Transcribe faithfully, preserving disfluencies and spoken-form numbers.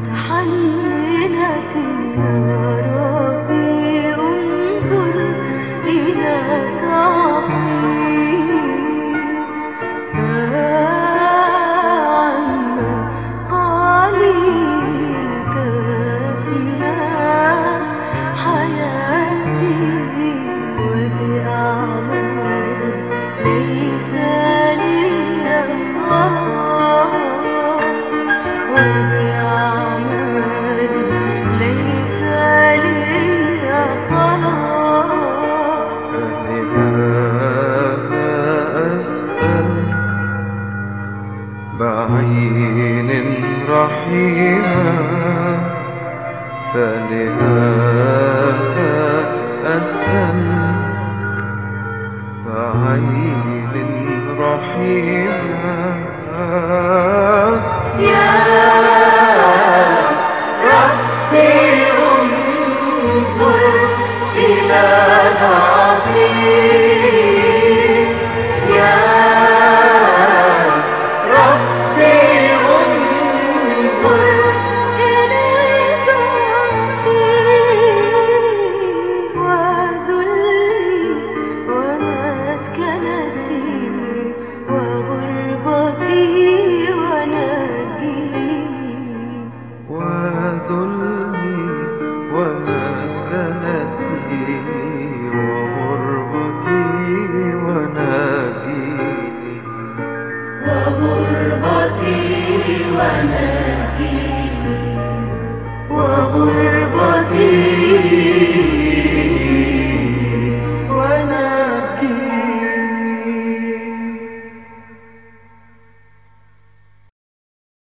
متحننة يا ربي انظر إلى ضعفي فعم قليل تفنى حياتي وبأعمالي ليس لي خلاص وبأعمالي ليس لي خلاص فلهذا أسأل بعين رحيمة فلهذا أسأل بعين رحيمة يا ربي انظر إلى ضعفي يا ربي انظر إلى ضعفي وذلي ومسكنتي وغربتي ونجيني وذلي ومسكنتي وغربتي ونجيني وغربتي ونجيني وغربتي